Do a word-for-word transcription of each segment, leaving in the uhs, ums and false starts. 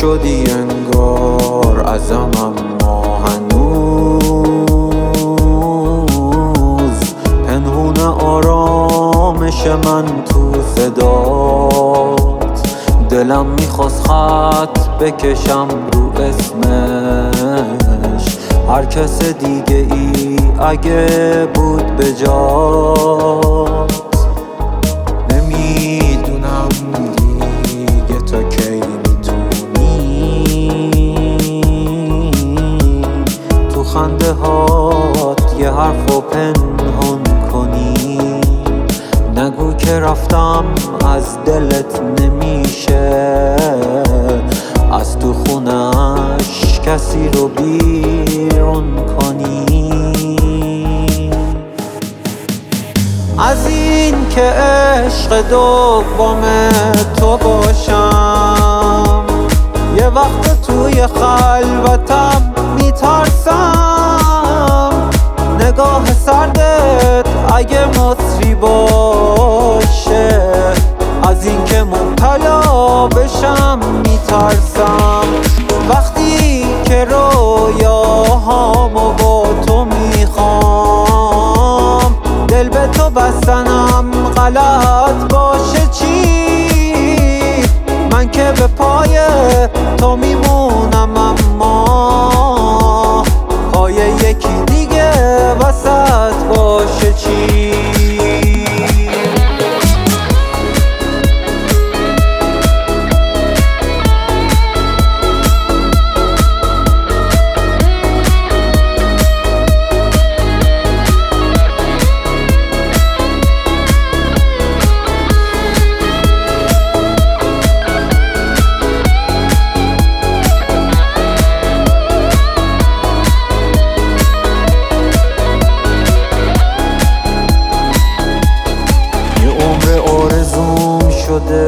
شدی انگار ازم، اما هنوز پنهون آرامش من تو صدات. دلم میخواست خط بکشم رو اسمش، هر کس دیگه ای اگه بود به جات. نمیدونم دیگه تا کی میتونی تو خنده هات یه حرفو پنهان کنی. نگو که رفتم از دلت نمیشه، از تو خونش کسی رو بیرون کنی. از این که عشق دوم تو باشم، یه وقت توی خلوتم میترسم. نگاه سردت اگه مصری باشه، از این که مبتلا بشم میترسم. وقتی که رویاهامو با تو میخوام، دل به تو بستنم غلط باشه چی؟ من که به پای تو میمونم، اما پای یکی دیگه وسط باشه چی؟ شده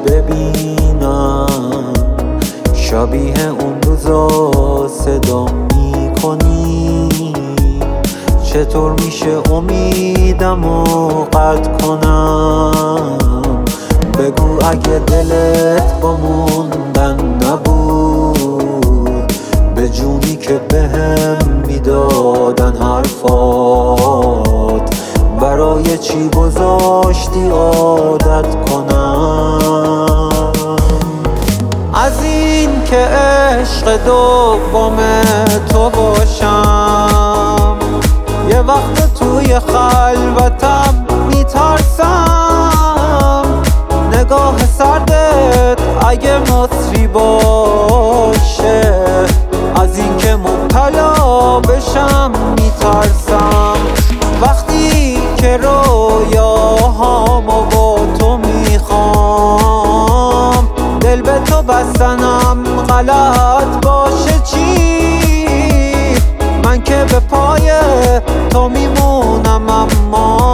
ببینم شبیه اون روزا صدا میکنی. چطور میشه امیدم رو قطع کنم؟ بگو اگه دلت با موندن نبود، به جونی که بهم میدادن حرفات، برای چی گذاشتی عادت کنم؟ از این که عشق دوم تو باشم، یه وقت توی خلوتم میترسم. نگاه سردت اگه مصری باشه، از این که مبتلا بشم میترسم. وقتی که رویاهامو با تو میخوام، دل به تو بستنم غلط باشه چی؟ من که به پای تو میمونم، اما